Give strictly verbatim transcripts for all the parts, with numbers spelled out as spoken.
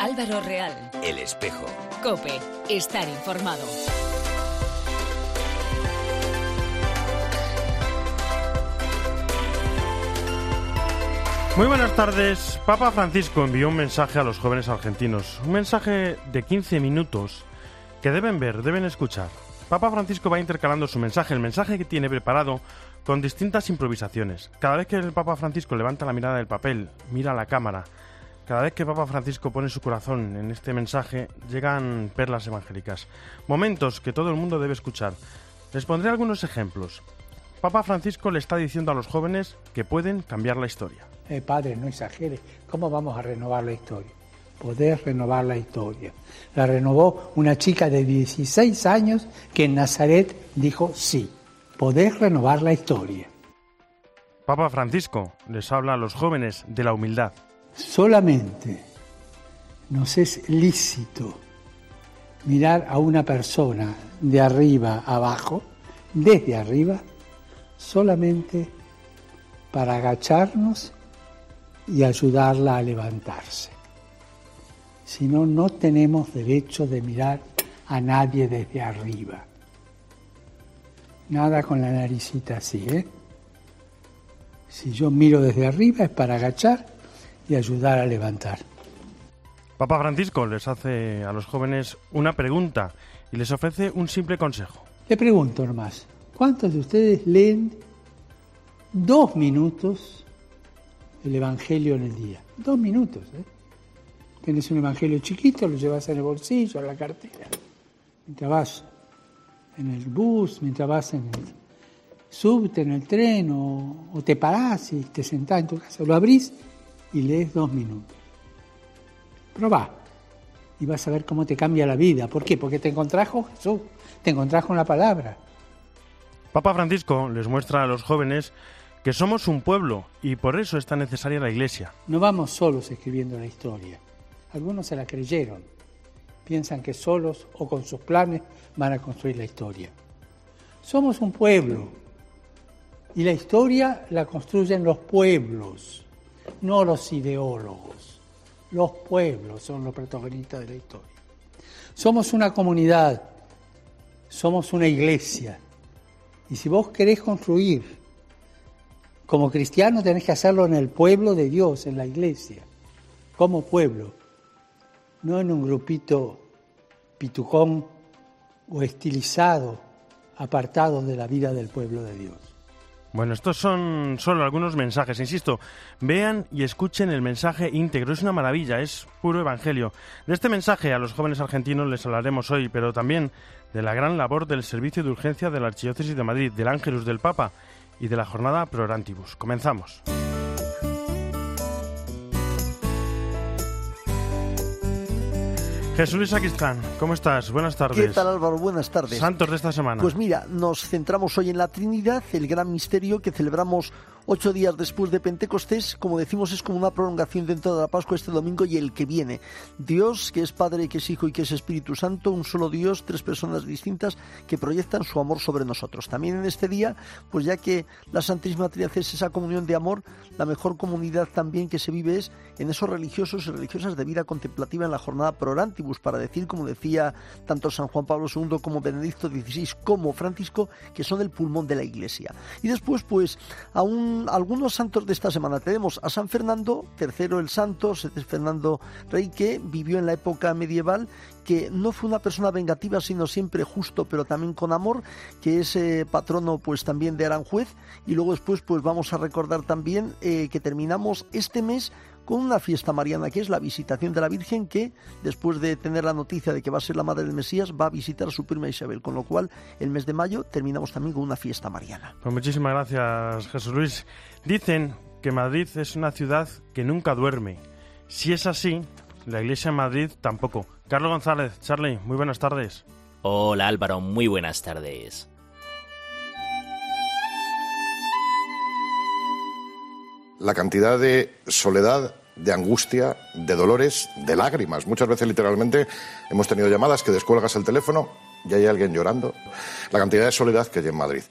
Álvaro Real. El Espejo. COPE. Estar informado. Muy buenas tardes. Papa Francisco envió un mensaje a los jóvenes argentinos. Un mensaje de quince minutos que deben ver, deben escuchar. Papa Francisco va intercalando su mensaje, el mensaje que tiene preparado, con distintas improvisaciones. Cada vez que el Papa Francisco levanta la mirada del papel, mira a la cámara, cada vez que Papa Francisco pone su corazón en este mensaje, llegan perlas evangélicas. Momentos que todo el mundo debe escuchar. Les pondré algunos ejemplos. Papa Francisco le está diciendo a los jóvenes que pueden cambiar la historia. Eh, padre, no exagere. ¿Cómo vamos a renovar la historia? Poder renovar la historia. La renovó una chica de dieciséis años que en Nazaret dijo sí. Poder renovar la historia. Papa Francisco les habla a los jóvenes de la humildad. Solamente nos es lícito mirar a una persona de arriba a abajo, desde arriba, solamente para agacharnos y ayudarla a levantarse. Si no, no tenemos derecho de mirar a nadie desde arriba. Nada con la naricita así, ¿eh? Si yo miro desde arriba es para agachar y ayudar a levantar. Papa Francisco les hace a los jóvenes una pregunta y les ofrece un simple consejo. Le pregunto nomás, ¿cuántos de ustedes leen dos minutos el Evangelio en el día? Dos minutos, ¿eh? Tienes un Evangelio chiquito, lo llevas en el bolsillo, en la cartera. Mientras vas en el bus, mientras vas en el subte, en el tren, o, o te parás y te sentás en tu casa, lo abrís y lees dos minutos. Probá y vas a ver cómo te cambia la vida. ¿Por qué? Porque te encontrás con Jesús, te encontrás con la palabra. Papa Francisco les muestra a los jóvenes que somos un pueblo y por eso es tan necesaria la Iglesia. No vamos solos escribiendo la historia. Algunos se la creyeron. Piensan que solos o con sus planes van a construir la historia. Somos un pueblo y la historia la construyen los pueblos, no los ideólogos. Los pueblos son los protagonistas de la historia. Somos una comunidad, somos una iglesia. Y si vos querés construir como cristiano, tenés que hacerlo en el pueblo de Dios, en la iglesia, como pueblo. No en un grupito pitucón o estilizado, apartado de la vida del pueblo de Dios. Bueno, estos son solo algunos mensajes, insisto, vean y escuchen el mensaje íntegro, es una maravilla, es puro evangelio. De este mensaje a los jóvenes argentinos les hablaremos hoy, pero también de la gran labor del Servicio de Urgencia de la Archidiócesis de Madrid, del Ángelus del Papa y de la jornada Pro Orantibus. Comenzamos. Jesús Luis Sacristán, ¿cómo estás? Buenas tardes. ¿Qué tal, Álvaro? Buenas tardes. Santos de esta semana. Pues mira, nos centramos hoy en la Trinidad, el gran misterio que celebramos ocho días después de Pentecostés. Como decimos, es como una prolongación dentro de la Pascua este domingo y el que viene. Dios, que es Padre, que es Hijo y que es Espíritu Santo, un solo Dios, tres personas distintas que proyectan su amor sobre nosotros. También en este día, pues ya que la Santísima Trinidad es esa comunión de amor, la mejor comunidad también que se vive es en esos religiosos y religiosas de vida contemplativa en la jornada Pro Orantibus, para decir, como decía tanto San Juan Pablo segundo como Benedicto dieciséis como Francisco, que son el pulmón de la Iglesia. Y después, pues, aún algunos santos de esta semana tenemos a San Fernando, tercero el santo, es Fernando Rey, que vivió en la época medieval, que no fue una persona vengativa, sino siempre justo, pero también con amor, que es eh, patrono pues también de Aranjuez. Y luego después pues vamos a recordar también eh, que terminamos este mes con una fiesta mariana, que es la visitación de la Virgen, que después de tener la noticia de que va a ser la madre del Mesías, va a visitar a su prima Isabel, con lo cual el mes de mayo terminamos también con una fiesta mariana. Pues muchísimas gracias, Jesús Luis. Dicen que Madrid es una ciudad que nunca duerme. Si es así, la Iglesia en Madrid tampoco. Carlos González, Charlie, muy buenas tardes. Hola Álvaro, muy buenas tardes. La cantidad de soledad, de angustia, de dolores, de lágrimas. Muchas veces, literalmente, hemos tenido llamadas que descuelgas el teléfono y hay alguien llorando. La cantidad de soledad que hay en Madrid.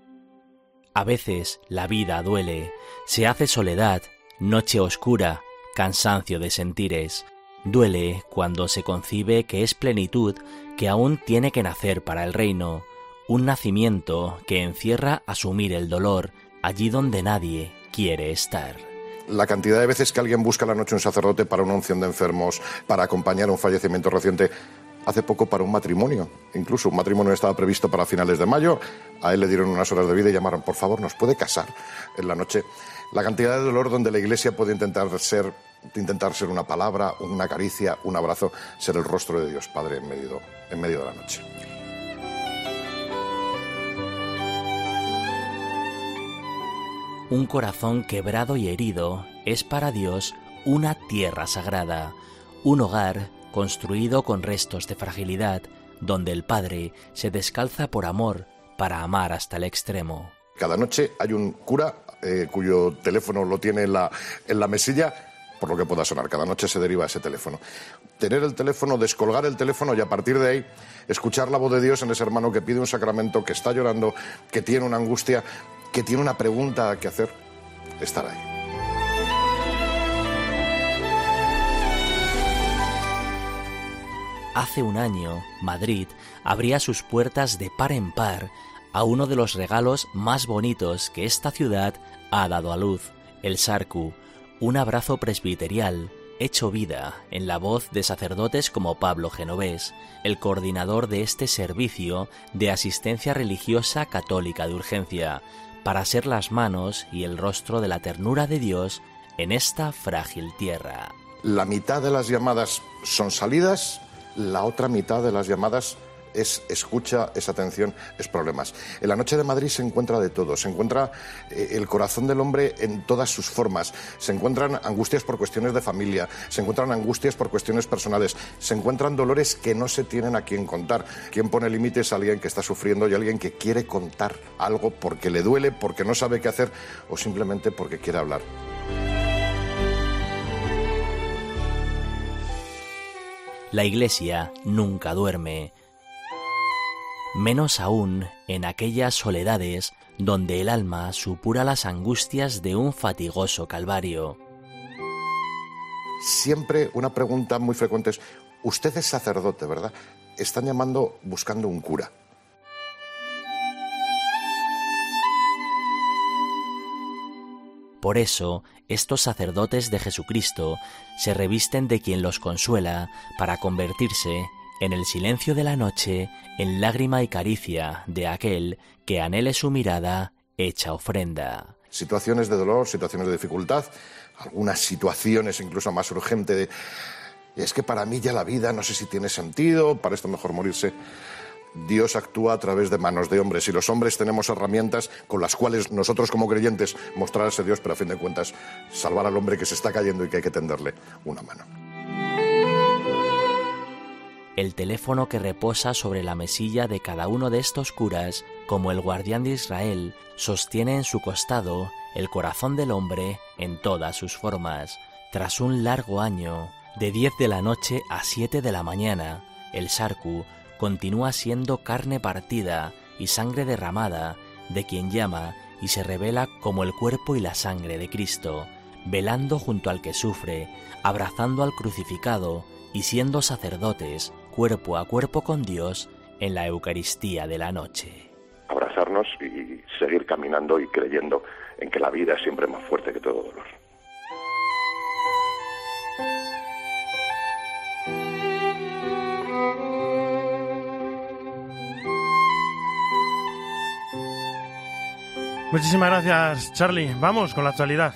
A veces la vida duele, se hace soledad, noche oscura, cansancio de sentires. Duele cuando se concibe que es plenitud que aún tiene que nacer para el reino, un nacimiento que encierra asumir el dolor allí donde nadie quiere estar. La cantidad de veces que alguien busca a la noche un sacerdote para una unción de enfermos, para acompañar un fallecimiento reciente, hace poco para un matrimonio. Incluso un matrimonio estaba previsto para finales de mayo, a él le dieron unas horas de vida y llamaron, por favor, ¿nos puede casar en la noche? La cantidad de dolor donde la Iglesia puede intentar ser, intentar ser una palabra, una caricia, un abrazo, ser el rostro de Dios Padre en medio, en medio de la noche. Un corazón quebrado y herido es para Dios una tierra sagrada, un hogar construido con restos de fragilidad, donde el Padre se descalza por amor para amar hasta el extremo. Cada noche hay un cura eh, cuyo teléfono lo tiene en la, en la mesilla, por lo que pueda sonar. Cada noche se deriva ese teléfono. Tener el teléfono, descolgar el teléfono y a partir de ahí escuchar la voz de Dios en ese hermano que pide un sacramento, que está llorando, que tiene una angustia, que tiene una pregunta que hacer, estar ahí. Hace un año, Madrid abría sus puertas de par en par a uno de los regalos más bonitos que esta ciudad ha dado a luz, el Sarcu, un abrazo presbiterial hecho vida en la voz de sacerdotes como Pablo Genovés, el coordinador de este servicio de asistencia religiosa católica de urgencia, para ser las manos y el rostro de la ternura de Dios en esta frágil tierra. La mitad de las llamadas son salidas, la otra mitad de las llamadas es escucha, es atención, es problemas. En la noche de Madrid se encuentra de todo, se encuentra eh, el corazón del hombre en todas sus formas, se encuentran angustias por cuestiones de familia, se encuentran angustias por cuestiones personales, se encuentran dolores que no se tienen a quién contar. Quien pone límites a alguien que está sufriendo y a alguien que quiere contar algo porque le duele, porque no sabe qué hacer o simplemente porque quiere hablar. La Iglesia nunca duerme, menos aún en aquellas soledades donde el alma supura las angustias de un fatigoso calvario. Siempre una pregunta muy frecuente es, usted es sacerdote, ¿verdad? Están llamando buscando un cura. Por eso, estos sacerdotes de Jesucristo se revisten de quien los consuela para convertirse, en el silencio de la noche, en lágrima y caricia de aquel que anhele su mirada hecha ofrenda. Situaciones de dolor, situaciones de dificultad, algunas situaciones incluso más urgentes de... Es que para mí ya la vida no sé si tiene sentido, para esto mejor morirse. Dios actúa a través de manos de hombres y los hombres tenemos herramientas con las cuales nosotros como creyentes mostrar a ese Dios, pero a fin de cuentas salvar al hombre que se está cayendo y que hay que tenderle una mano. El teléfono que reposa sobre la mesilla de cada uno de estos curas, como el guardián de Israel, sostiene en su costado el corazón del hombre en todas sus formas. Tras un largo año, de diez de la noche a siete de la mañana, el Sarcu continúa siendo carne partida y sangre derramada de quien llama y se revela como el cuerpo y la sangre de Cristo, velando junto al que sufre, abrazando al crucificado y siendo sacerdotes, cuerpo a cuerpo con Dios, en la Eucaristía de la noche. Abrazarnos y seguir caminando y creyendo en que la vida es siempre más fuerte que todo dolor. Muchísimas gracias, Charlie. Vamos con la actualidad.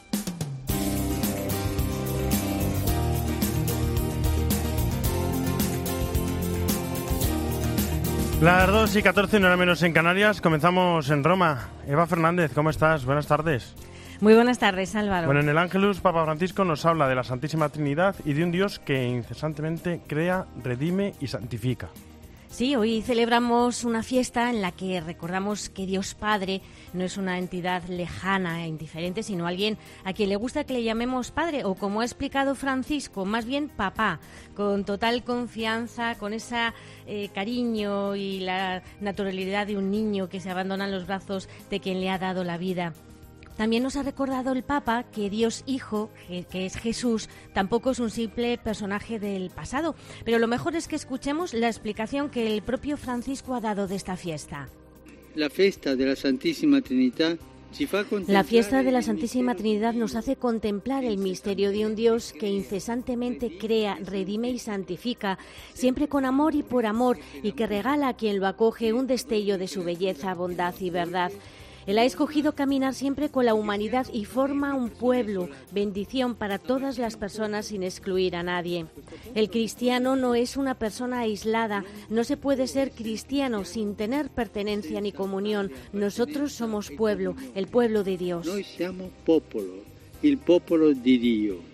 Las dos y catorce, una hora menos en Canarias. Comenzamos en Roma. Eva Fernández, ¿cómo estás? Buenas tardes. Muy buenas tardes, Álvaro. Bueno, en el Ángelus, Papa Francisco nos habla de la Santísima Trinidad y de un Dios que incesantemente crea, redime y santifica. Sí, hoy celebramos una fiesta en la que recordamos que Dios Padre no es una entidad lejana e indiferente, sino alguien a quien le gusta que le llamemos Padre, o como ha explicado Francisco, más bien papá, con total confianza, con ese eh, cariño y la naturalidad de un niño que se abandona en los brazos de quien le ha dado la vida. También nos ha recordado el Papa que Dios Hijo, que es Jesús, tampoco es un simple personaje del pasado. Pero lo mejor es que escuchemos la explicación que el propio Francisco ha dado de esta fiesta. La fiesta de la Santísima Trinidad La fiesta de la Santísima Trinidad nos hace contemplar el misterio de un Dios que incesantemente crea, redime y santifica, siempre con amor y por amor, y que regala a quien lo acoge un destello de su belleza, bondad y verdad. Él ha escogido caminar siempre con la humanidad y forma un pueblo, bendición para todas las personas sin excluir a nadie. El cristiano no es una persona aislada, no se puede ser cristiano sin tener pertenencia ni comunión. Nosotros somos pueblo, el pueblo de Dios. Noi siamo popolo, il popolo di Dio.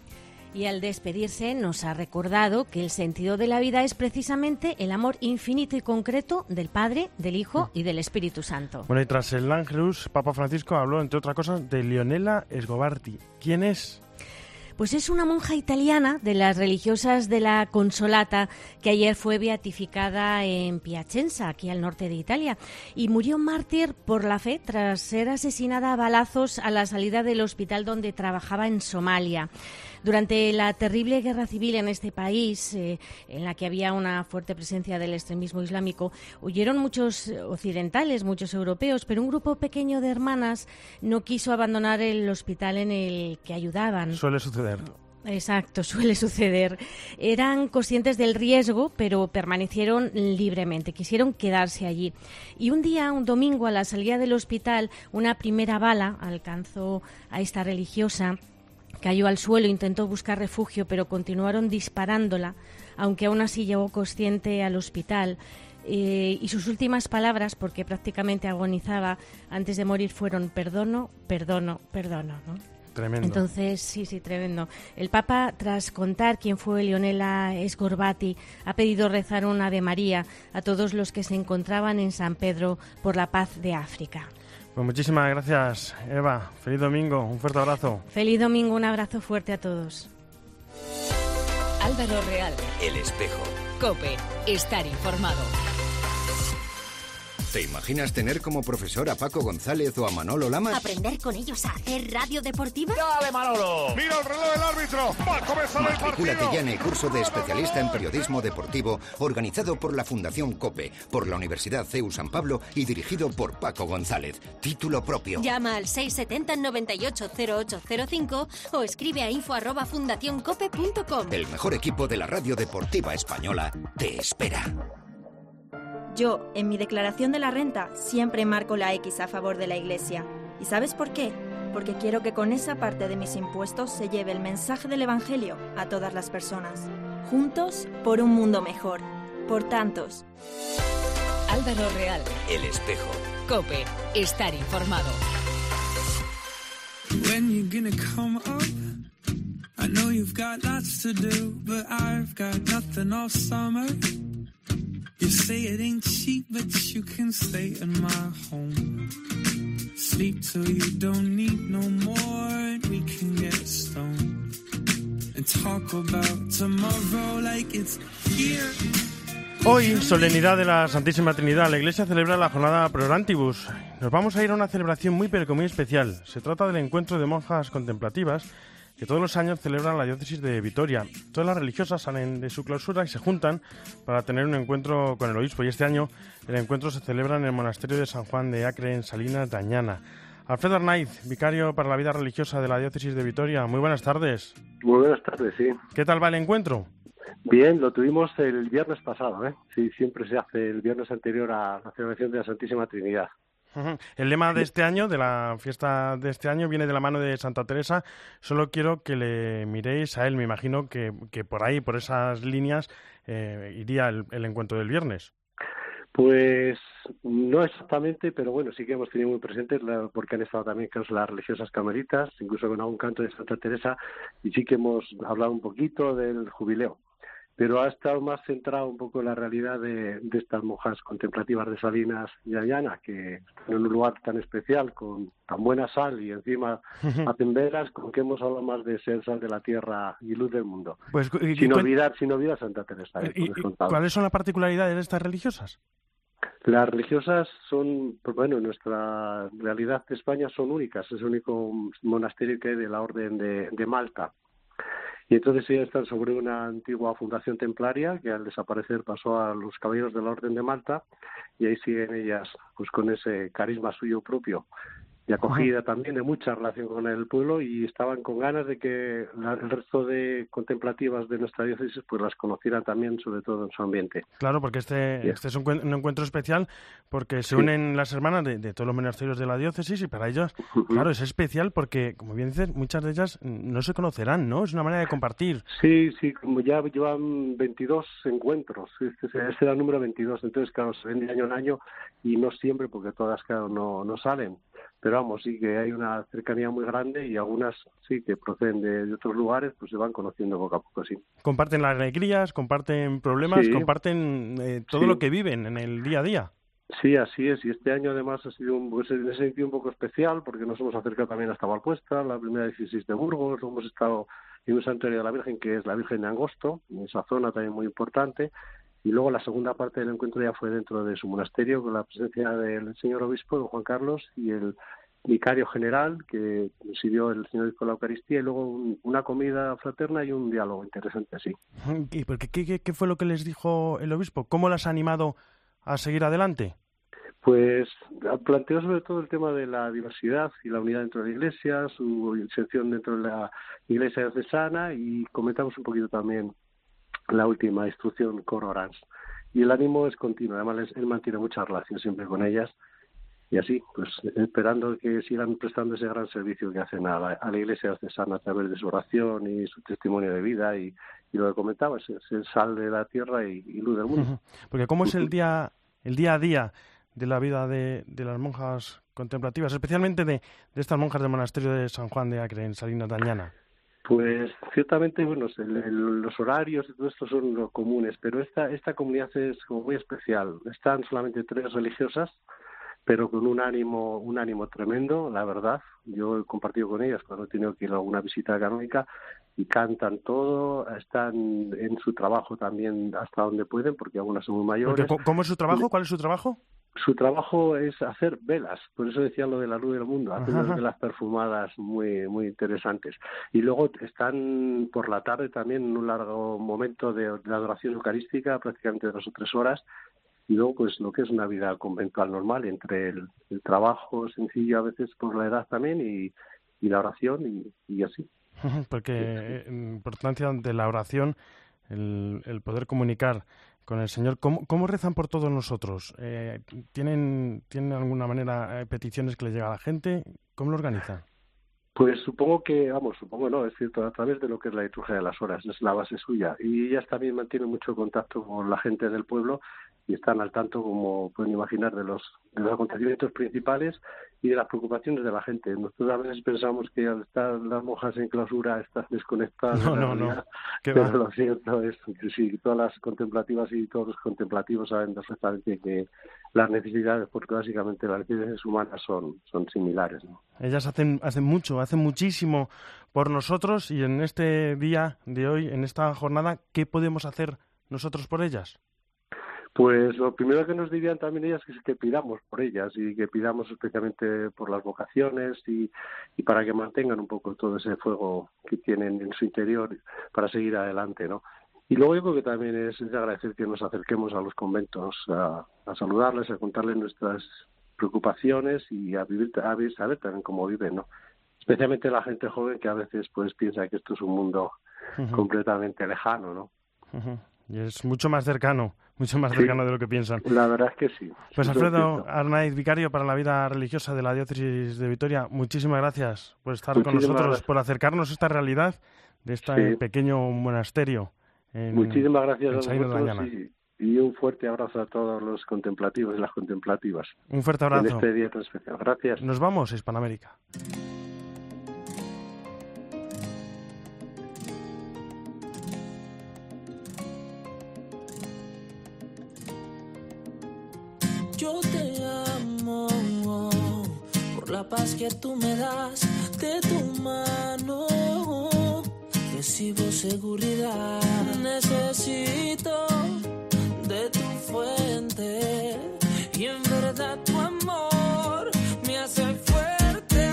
Y al despedirse nos ha recordado que el sentido de la vida es precisamente el amor infinito y concreto del Padre, del Hijo y del Espíritu Santo. Bueno, y tras el Ángelus, Papa Francisco habló, entre otras cosas, de Leonela Sgobardi. ¿Quién es? Pues es una monja italiana de las religiosas de la Consolata que ayer fue beatificada en Piacenza, aquí al norte de Italia, y murió mártir por la fe tras ser asesinada a balazos a la salida del hospital donde trabajaba en Somalia. Durante la terrible guerra civil en este país, eh, en la que había una fuerte presencia del extremismo islámico, huyeron muchos occidentales, muchos europeos, pero un grupo pequeño de hermanas no quiso abandonar el hospital en el que ayudaban. Suele suceder. Exacto, suele suceder. Eran conscientes del riesgo, pero permanecieron libremente, quisieron quedarse allí. Y un día, un domingo, a la salida del hospital, una primera bala alcanzó a esta religiosa. Cayó al suelo, intentó buscar refugio, pero continuaron disparándola, aunque aún así llegó consciente al hospital. Eh, y sus últimas palabras, porque prácticamente agonizaba antes de morir, fueron perdono, perdono, perdono, ¿no? Tremendo. Entonces, sí, sí, tremendo. El Papa, tras contar quién fue Leonela Sgorbati, ha pedido rezar un Ave María a todos los que se encontraban en San Pedro por la paz de África. Pues muchísimas gracias, Eva. Feliz domingo, un fuerte abrazo. Feliz domingo, un abrazo fuerte a todos. Álvaro Real. El Espejo. COPE. Estar informado. ¿Te imaginas tener como profesor a Paco González o a Manolo Lamas? ¿Aprender con ellos a hacer radio deportiva? ¡Dale, Manolo! ¡Mira el reloj del árbitro! ¡Va a comenzar el partido! Matricúlate ya en el curso de especialista en periodismo deportivo organizado por la Fundación COPE, por la Universidad C E U San Pablo y dirigido por Paco González. Título propio. Llama al seis setenta noventa y ocho cero ocho cero cinco o escribe a info arroba fundacioncope punto com. El mejor equipo de la radio deportiva española te espera. Yo, en mi declaración de la renta, siempre marco la X a favor de la Iglesia. ¿Y sabes por qué? Porque quiero que con esa parte de mis impuestos se lleve el mensaje del Evangelio a todas las personas. Juntos por un mundo mejor. Por tantos. Álvaro Real. El Espejo. COPE. Estar informado. When you gonna come up? I know you've got lots to do, but I've got nothing all summer. You say it ain't cheap, but you can stay in my home. Sleep till you don't need no more, and we can get stoned. And talk about tomorrow like it's here. Hoy, solemnidad de la Santísima Trinidad, la Iglesia celebra la jornada Pro Orantibus. Nos vamos a ir a una celebración muy pero que muy especial. Se trata del encuentro de monjas contemplativas que todos los años celebran la diócesis de Vitoria. Todas las religiosas salen de su clausura y se juntan para tener un encuentro con el obispo. Y este año el encuentro se celebra en el monasterio de San Juan de Acre, en Salinas de Añana. Alfredo Arnaiz, vicario para la vida religiosa de la diócesis de Vitoria. Muy buenas tardes. Muy buenas tardes, sí. ¿Qué tal va el encuentro? Bien, lo tuvimos el viernes pasado, ¿eh? Sí, siempre se hace el viernes anterior a la celebración de la Santísima Trinidad. El lema de este año, de la fiesta de este año, viene de la mano de Santa Teresa. Solo quiero que le miréis a él. Me imagino que, que por ahí, por esas líneas, eh, iría el, el encuentro del viernes. Pues no exactamente, pero bueno, sí que hemos tenido muy presentes, la, porque han estado también con las religiosas carmelitas, incluso con algún canto de Santa Teresa, y sí que hemos hablado un poquito del jubileo. Pero ha estado más centrado un poco en la realidad de, de estas monjas contemplativas de Salinas y Añana, que están en un lugar tan especial, con tan buena sal, y encima hacen velas, con que hemos hablado más de ser sal de la tierra y luz del mundo. Pues, y, sin, y, olvidar, sin olvidar Santa Teresa. ¿Y, y, ¿Cuáles son las particularidades de estas religiosas? Las religiosas son, pues bueno, en nuestra realidad de España son únicas, es el único monasterio que hay de la Orden de, de Malta. Y entonces ellas están sobre una antigua fundación templaria que al desaparecer pasó a los caballeros de la Orden de Malta, y ahí siguen ellas pues con ese carisma suyo propio y acogida también de mucha relación con el pueblo, y estaban con ganas de que la, el resto de contemplativas de nuestra diócesis pues las conocieran también, sobre todo en su ambiente. Claro, porque este, yeah. este es un, un encuentro especial porque se sí. unen las hermanas de, de todos los monasterios de la diócesis, y para ellas, uh-huh. claro, es especial porque, como bien dices, muchas de ellas no se conocerán, ¿no? Es una manera de compartir. Sí, sí, como ya llevan veintidós encuentros, este, este era el número veintidós, entonces, claro, se ven de año en año y no siempre, porque todas, claro, no, no salen. Pero vamos, sí que hay una cercanía muy grande, y algunas sí que proceden de, de otros lugares, pues se van conociendo poco a poco, sí. Comparten las alegrías, comparten problemas, sí. comparten eh, todo sí. lo que viven en el día a día. Sí, así es, y este año además ha sido un, pues, en ese sentido un poco especial, porque nos hemos acercado también hasta Valpuesta, la primera diócesis de Burgos, hemos estado en un santuario de la Virgen que es la Virgen de Angosto, en esa zona también muy importante. Y luego la segunda parte del encuentro ya fue dentro de su monasterio, con la presencia del señor obispo, don Juan Carlos, y el vicario general, que presidió el señor obispo de la Eucaristía, y luego un, una comida fraterna y un diálogo interesante así. ¿Y por qué, qué, qué fue lo que les dijo el obispo? ¿Cómo las ha animado a seguir adelante? Pues planteó sobre todo el tema de la diversidad y la unidad dentro de la Iglesia, su inserción dentro de la Iglesia diocesana, y comentamos un poquito también la última instrucción con Orans. Y el ánimo es continuo, además él mantiene mucha relación siempre con ellas, y así, pues esperando que sigan prestando ese gran servicio que hacen a la, a la Iglesia diocesana a través de su oración y su testimonio de vida, y, y lo que comentaba, es, es el sal de la tierra y, y luz del mundo. Porque ¿cómo es el día, el día a día de la vida de, de las monjas contemplativas, especialmente de, de estas monjas del monasterio de San Juan de Acre, en Salinas de Añana? Pues ciertamente, bueno, el, el, los horarios y todo esto son lo comunes, pero esta esta comunidad es como muy especial. Están solamente tres religiosas, pero con un ánimo un ánimo tremendo, la verdad. Yo he compartido con ellas cuando he tenido que ir a alguna visita canónica, y cantan todo, están en su trabajo también hasta donde pueden, porque algunas son muy mayores. Porque, ¿cómo es su trabajo? ¿Cuál es su trabajo? Su trabajo es hacer velas, por eso decía lo de la luz del mundo, hacer unas velas perfumadas muy muy interesantes. Y luego están por la tarde también en un largo momento de, de adoración eucarística, prácticamente dos o tres horas, y luego pues lo que es una vida conventual normal, entre el, el trabajo sencillo a veces por la edad también, y, y la oración, y, y así. Porque sí. Importancia de la oración, el, el poder comunicar con el Señor. ¿Cómo, cómo rezan por todos nosotros? Eh, ¿tienen, ¿Tienen alguna manera eh, peticiones que les llega a la gente? ¿Cómo lo organizan? Pues supongo que, vamos, supongo no, es cierto, a través de lo que es la liturgia de las horas, es la base suya. Y ellas también mantienen mucho contacto con la gente del pueblo, y están al tanto, como pueden imaginar, de los, de los acontecimientos principales y de las preocupaciones de la gente. Nosotros a veces pensamos que al estar las monjas en clausura están desconectadas. No, de la no, realidad, no. Pero va? lo cierto es que sí, todas las contemplativas y todos los contemplativos saben perfectamente que las necesidades, porque básicamente las necesidades humanas son, son similares, ¿no? Ellas hacen, hacen mucho, hacen muchísimo por nosotros, y en este día de hoy, en esta jornada, ¿qué podemos hacer nosotros por ellas? Pues lo primero que nos dirían también ellas es que pidamos por ellas, y que pidamos especialmente por las vocaciones, y, y para que mantengan un poco todo ese fuego que tienen en su interior para seguir adelante, ¿no? Y luego yo creo que también es de agradecer que nos acerquemos a los conventos a, a saludarles, a contarles nuestras preocupaciones y a vivir, a vivir, saber también cómo viven, ¿no? Especialmente la gente joven, que a veces pues piensa que esto es un mundo uh-huh. completamente lejano, ¿no? Uh-huh. Y es mucho más cercano, mucho más cercano sí, de lo que piensan. La verdad es que sí. Pues Alfredo Arnaiz, vicario para la vida religiosa de la diócesis de Vitoria, muchísimas gracias por estar muchísimas con nosotros, gracias. Por acercarnos a esta realidad de este sí. pequeño monasterio. En, muchísimas gracias en a vosotros y, y un fuerte abrazo a todos los contemplativos y las contemplativas. Un fuerte abrazo. En este día tan especial. Gracias. Nos vamos a Hispanoamérica. Yo te amo por la paz que tú me das, de tu mano recibo seguridad. Necesito de tu fuente nada, tu amor me hace fuerte.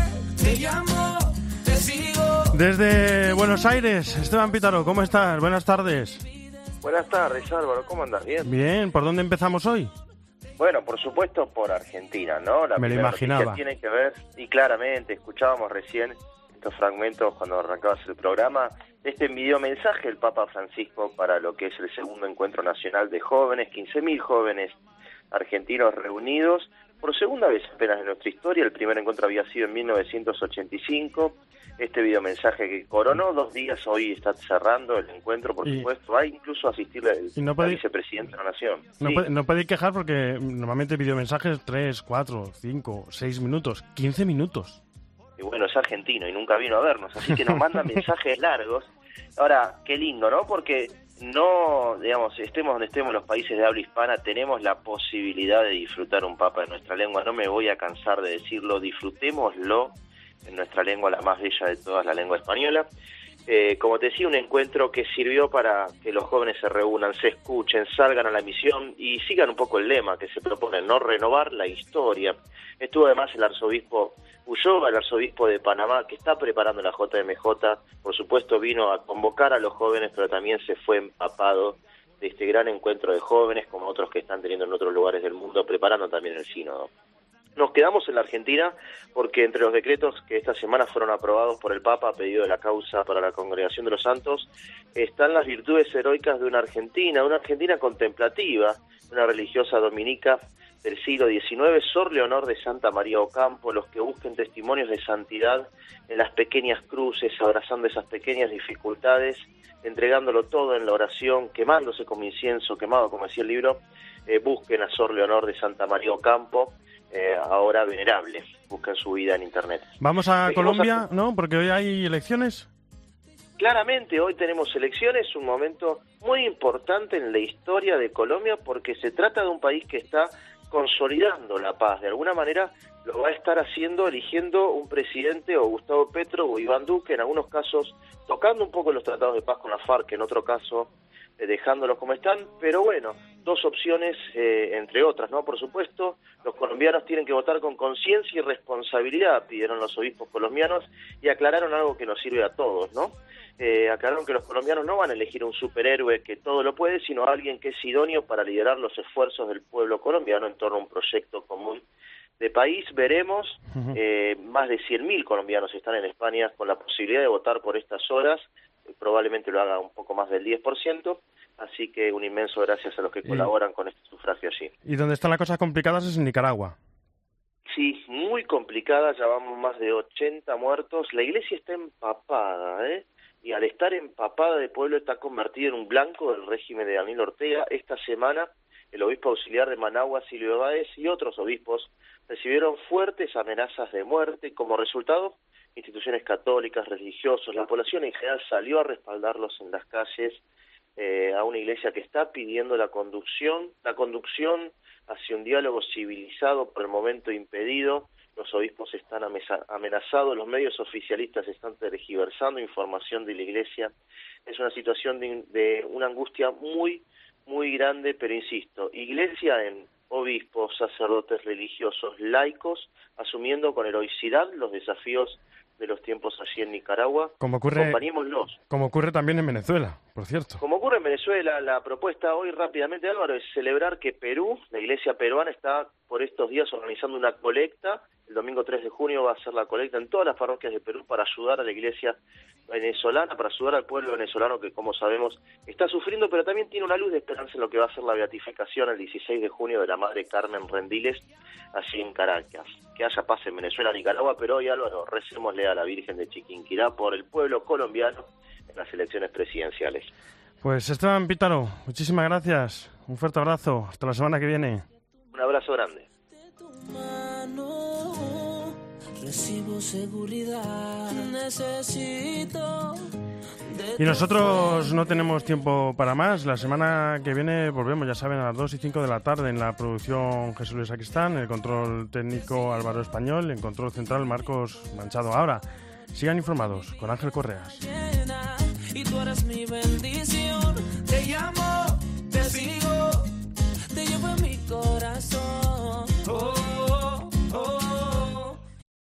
Te llamo, te sigo. Desde Buenos Aires, Esteban Pítaro, ¿cómo estás? Buenas tardes. Buenas tardes, Álvaro, ¿cómo andas? ¿Bien? Bien, ¿por dónde empezamos hoy? Bueno, por supuesto por Argentina, ¿no? La Me lo primera imaginaba. noticia tiene que ver, y claramente, escuchábamos recién estos fragmentos cuando arrancabas el programa, este videomensaje del Papa Francisco para lo que es el segundo encuentro nacional de jóvenes, quince mil jóvenes argentinos reunidos, por segunda vez apenas en nuestra historia. El primer encuentro había sido en mil novecientos ochenta y cinco, este videomensaje que coronó dos días, hoy está cerrando el encuentro, por y, supuesto, hay incluso asistir el, y no podéis, vicepresidente de la Nación. No, sí. puede, no podéis quejar porque normalmente videomensajes tres, cuatro, cinco, seis minutos, quince minutos. Y bueno, es argentino y nunca vino a vernos, así que nos manda mensajes largos. Ahora, qué lindo, ¿no? Porque no, digamos, estemos donde estemos los países de habla hispana, tenemos la posibilidad de disfrutar un papa de nuestra lengua. No me voy a cansar de decirlo, disfrutémoslo en nuestra lengua, la más bella de todas, la lengua española. Eh, como te decía, un encuentro que sirvió para que los jóvenes se reúnan, se escuchen, salgan a la misión y sigan un poco el lema que se propone, no renovar la historia. Estuvo además el arzobispo Ulloa, el arzobispo de Panamá, que está preparando la J M J, por supuesto vino a convocar a los jóvenes, pero también se fue empapado de este gran encuentro de jóvenes, como otros que están teniendo en otros lugares del mundo, preparando también el sínodo. Nos quedamos en la Argentina porque entre los decretos que esta semana fueron aprobados por el Papa a pedido de la causa para la Congregación de los Santos están las virtudes heroicas de una Argentina, una Argentina contemplativa, una religiosa dominica del siglo diecinueve, Sor Leonor de Santa María Ocampo, los que busquen testimonios de santidad en las pequeñas cruces, abrazando esas pequeñas dificultades, entregándolo todo en la oración, quemándose como incienso, quemado, como decía el libro, eh, busquen a Sor Leonor de Santa María Ocampo, Eh, ahora venerable, buscan su vida en internet. Vamos a Seguimos Colombia, a... ¿no? Porque hoy hay elecciones. Claramente hoy tenemos elecciones, un momento muy importante en la historia de Colombia porque se trata de un país que está consolidando la paz. De alguna manera lo va a estar haciendo eligiendo un presidente o Gustavo Petro o Iván Duque, en algunos casos tocando un poco los tratados de paz con la FARC, en otro caso eh, dejándolos como están, pero bueno, dos opciones eh, entre otras, ¿no? Por supuesto, los colombianos tienen que votar con conciencia y responsabilidad, pidieron los obispos colombianos y aclararon algo que nos sirve a todos, ¿no? Eh, aclararon que los colombianos no van a elegir un superhéroe que todo lo puede, sino a alguien que es idóneo para liderar los esfuerzos del pueblo colombiano en torno a un proyecto común de país. Veremos, uh-huh. eh, más de cien mil colombianos están en España con la posibilidad de votar por estas horas, eh, probablemente lo haga un poco más del diez por ciento, así que un inmenso gracias a los que colaboran y... con este sufragio allí. ¿Y donde están las cosas complicadas es en Nicaragua? Sí, muy complicada, ya vamos más de ochenta muertos, la iglesia está empapada, ¿eh? Y al estar empapada, el pueblo está convertido en un blanco del régimen de Daniel Ortega. Esta semana, el obispo auxiliar de Managua, Silvio Báez, y otros obispos recibieron fuertes amenazas de muerte. Como resultado, instituciones católicas, religiosos, la población en general salió a respaldarlos en las calles, eh, a una iglesia que está pidiendo la conducción, la conducción hacia un diálogo civilizado, por el momento impedido. Los obispos están amenazados, los medios oficialistas están tergiversando información de la iglesia. Es una situación de, de una angustia muy, muy grande, pero insisto, iglesia en obispos, sacerdotes religiosos, laicos, asumiendo con heroicidad los desafíos de los tiempos allí en Nicaragua. Como ocurre, acompañémoslos. Como ocurre también en Venezuela, por cierto. Como ocurre en Venezuela, la propuesta hoy rápidamente, Álvaro, es celebrar que Perú, la iglesia peruana, está por estos días organizando una colecta. El domingo tres de junio va a ser la colecta en todas las parroquias de Perú para ayudar a la iglesia venezolana, para ayudar al pueblo venezolano que, como sabemos, está sufriendo, pero también tiene una luz de esperanza en lo que va a ser la beatificación el dieciséis de junio de la Madre Carmen Rendiles, allí en Caracas. Que haya paz en Venezuela, Nicaragua, pero hoy, Álvaro, recémosle a la Virgen de Chiquinquirá por el pueblo colombiano en las elecciones presidenciales. Pues Esteban Pítaro, muchísimas gracias. Un fuerte abrazo. Hasta la semana que viene. Un abrazo grande. Recibo seguridad, necesito. Y nosotros no tenemos tiempo para más. La semana que viene volvemos, ya saben, a las dos y cinco de la tarde en la producción Jesús Luis Sacristán, en el control técnico Álvaro Español, en control central Marcos Manchado. Ahora, sigan informados con Ángel Correas. Y tú eres mi bendición. Te llamo, te sigo, te llevo en mi corazón.